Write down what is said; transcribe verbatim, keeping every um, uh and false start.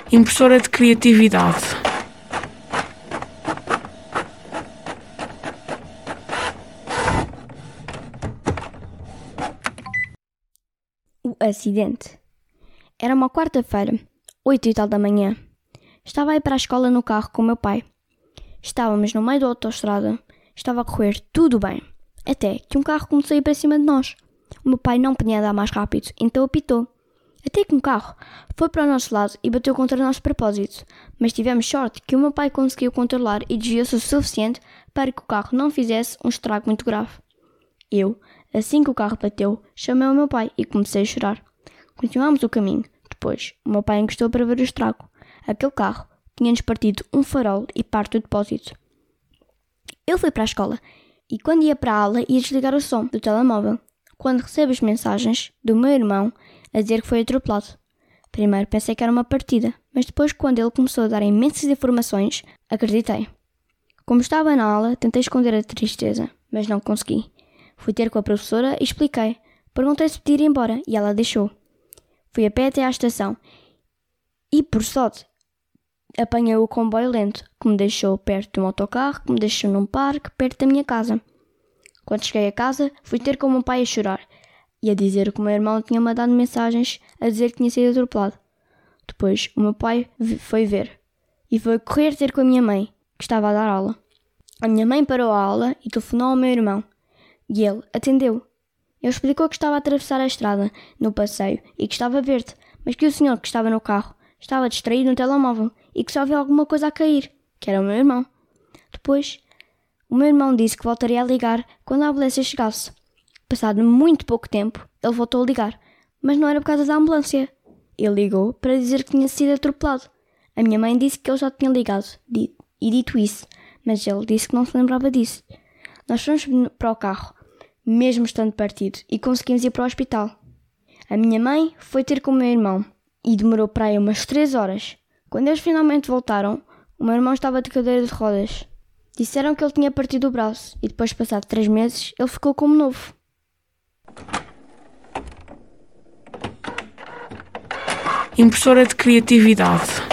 Impressora de criatividade. O acidente. Era uma quarta-feira, oito e tal da manhã. Estava a ir para a escola no carro com o meu pai. Estávamos no meio da autoestrada. Estava a correr tudo bem. Até que um carro começou a ir para cima de nós. O meu pai não podia andar mais rápido, então apitou. Até que um carro foi para o nosso lado e bateu contra nós de propósito. Mas tivemos sorte que o meu pai conseguiu controlar e desviou-se o suficiente para que o carro não fizesse um estrago muito grave. Eu, assim que o carro bateu, chamei o meu pai e comecei a chorar. Continuámos o caminho. Depois, o meu pai encostou para ver o estrago. Aquele carro tinha-nos partido um farol e parte do depósito. Eu fui para a escola e quando ia para a aula ia desligar o som do telemóvel. Quando recebo as mensagens do meu irmão a dizer que foi atropelado. Primeiro pensei que era uma partida, mas depois, quando ele começou a dar imensas informações, acreditei. Como estava na aula, tentei esconder a tristeza, mas não consegui. Fui ter com a professora e expliquei. Perguntei se podia ir embora e ela deixou. Fui a pé até à estação e, por sorte, apanhei o comboio lento, que me deixou perto de um autocarro, que me deixou num parque, perto da minha casa. Quando cheguei a casa, fui ter com o meu pai a chorar e a dizer que o meu irmão tinha mandado mensagens a dizer que tinha sido atropelado. Depois, o meu pai foi ver e foi correr ter com a minha mãe, que estava a dar aula. A minha mãe parou a aula e telefonou ao meu irmão e ele atendeu. Ele explicou que estava a atravessar a estrada no passeio e que estava verde, mas que o senhor que estava no carro estava distraído no telemóvel e que só viu alguma coisa a cair, que era o meu irmão. Depois, o meu irmão disse que voltaria a ligar quando a ambulância chegasse. Passado muito pouco tempo, ele voltou a ligar, mas não era por causa da ambulância. Ele ligou para dizer que tinha sido atropelado. A minha mãe disse que ele já tinha ligado e dito isso, mas ele disse que não se lembrava disso. Nós fomos para o carro, mesmo estando partido, e conseguimos ir para o hospital. A minha mãe foi ter com o meu irmão e demorou para aí umas três horas. Quando eles finalmente voltaram, o meu irmão estava de cadeira de rodas. Disseram que ele tinha partido o braço e depois, passado três meses, ele ficou como novo. Impressora de criatividade.